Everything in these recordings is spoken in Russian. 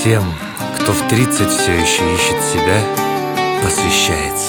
тем, кто в 30 все еще ищет себя, посвящается.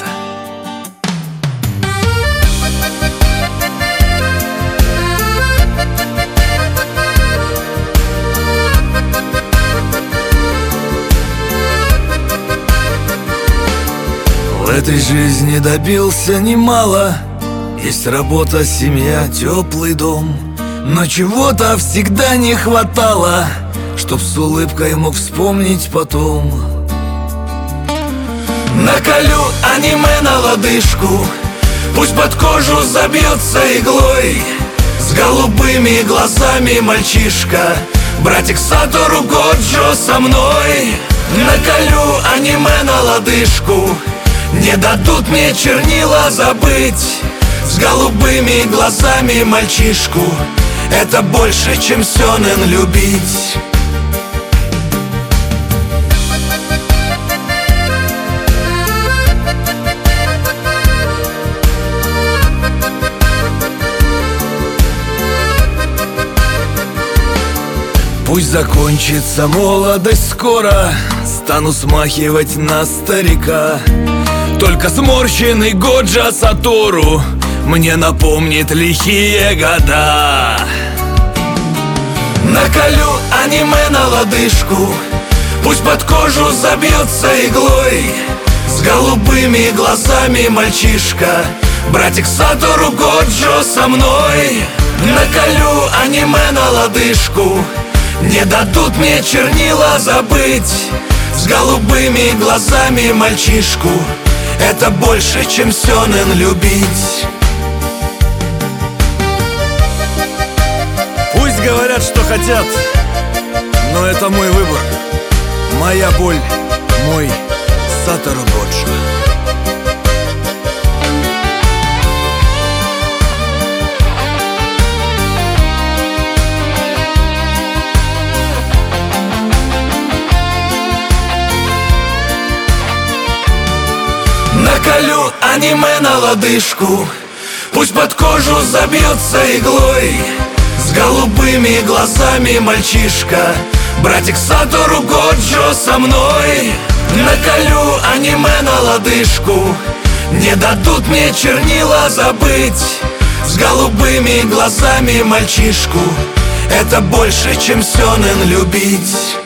В этой жизни добился немало. Есть работа, семья, теплый дом. Но чего-то всегда не хватало, чтоб с улыбкой мог вспомнить потом. Наколю аниме на лодыжку, пусть под кожу забьется иглой. С голубыми глазами мальчишка, братик Сатору Годжо со мной. Наколю аниме на лодыжку, не дадут мне чернила забыть. С голубыми глазами мальчишку, это больше, чем сёнэн любить. Пусть закончится молодость скоро, стану смахивать на старика. Только сморщенный Годжо Сатору мне напомнит лихие года. Наколю аниме на лодыжку, пусть под кожу забьется иглой. С голубыми глазами мальчишка, братик Сатору Годжо со мной. Наколю аниме на лодыжку, не дадут мне чернила забыть. С голубыми глазами мальчишку, это больше, чем сёнэн любить. Пусть говорят, что хотят, но это мой выбор, моя боль, мой Сатору Годжо. Наколю аниме на лодыжку, пусть под кожу забьется иглой. С голубыми глазами мальчишка, братик Сатору Годжо со мной. Наколю аниме на лодыжку, не дадут мне чернила забыть. С голубыми глазами мальчишку, это больше, чем сёнэн любить.